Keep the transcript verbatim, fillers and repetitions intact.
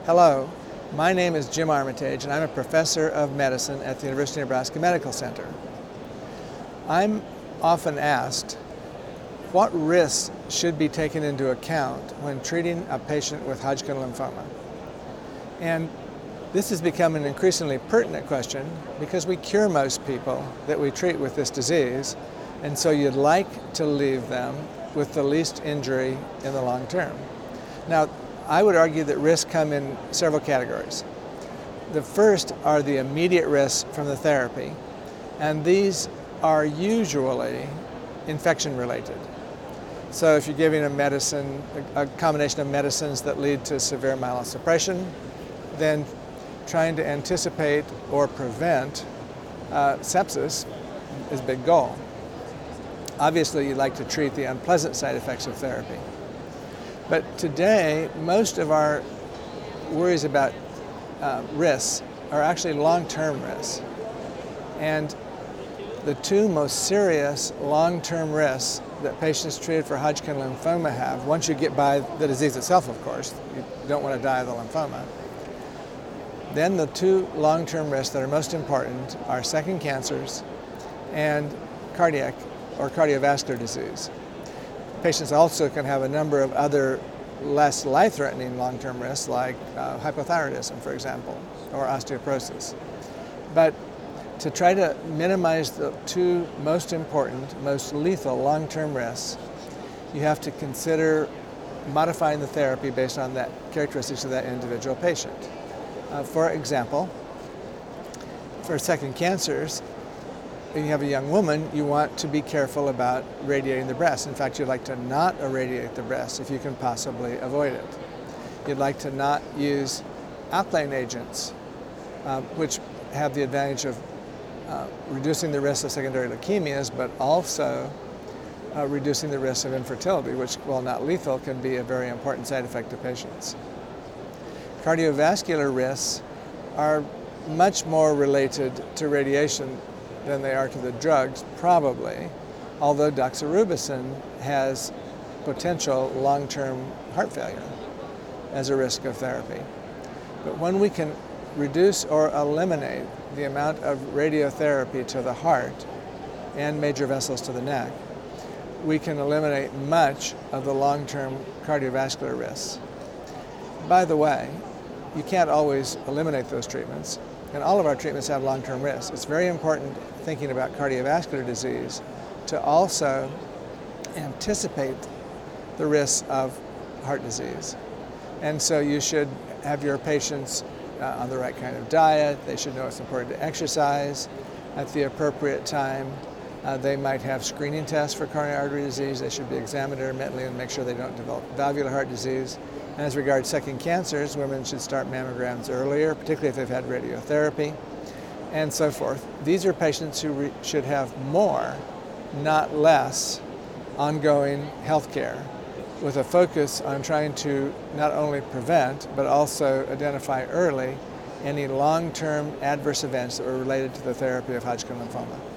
Hello, my name is Jim Armitage and I'm a professor of medicine at the University of Nebraska Medical Center. I'm often asked what risks should be taken into account when treating a patient with Hodgkin lymphoma. And this has become an increasingly pertinent question because we cure most people that we treat with this disease, and so you'd like to leave them with the least injury in the long term. Now, I would argue that risks come in several categories. The first are the immediate risks from the therapy, and these are usually infection related. So if you're giving a medicine, a combination of medicines that lead to severe myelosuppression, then trying to anticipate or prevent uh, sepsis is a big goal. Obviously, you'd like to treat the unpleasant side effects of therapy. But today, most of our worries about uh, risks are actually long-term risks. And the two most serious long-term risks that patients treated for Hodgkin lymphoma have, once you get by the disease itself, of course, you don't want to die of the lymphoma, then the two long-term risks that are most important are second cancers and cardiac or cardiovascular disease. Patients also can have a number of other less life-threatening long-term risks like uh, hypothyroidism, for example, or osteoporosis. But to try to minimize the two most important, most lethal long-term risks, you have to consider modifying the therapy based on the characteristics of that individual patient. Uh, for example, for second cancers, when you have a young woman, you want to be careful about radiating the breast. In fact, you'd like to not irradiate the breast if you can possibly avoid it. You'd like to not use alkaline agents, uh, which have the advantage of uh, reducing the risk of secondary leukemias, but also uh, reducing the risk of infertility, which, while not lethal, can be a very important side effect to patients. Cardiovascular risks are much more related to radiation than they are to the drugs, probably, although doxorubicin has potential long-term heart failure as a risk of therapy. But when we can reduce or eliminate the amount of radiotherapy to the heart and major vessels to the neck, we can eliminate much of the long-term cardiovascular risks. By the way, you can't always eliminate those treatments, and all of our treatments have long-term risks. It's very important, thinking about cardiovascular disease, to also anticipate the risks of heart disease. And so you should have your patients uh, on the right kind of diet. They should know it's important to exercise at the appropriate time. Uh, they might have screening tests for coronary artery disease. They should be examined intermittently and make sure they don't develop valvular heart disease. And as regards second cancers, women should start mammograms earlier, particularly if they've had radiotherapy, and so forth. These are patients who re- should have more, not less, ongoing health care, with a focus on trying to not only prevent, but also identify early any long-term adverse events that were related to the therapy of Hodgkin lymphoma.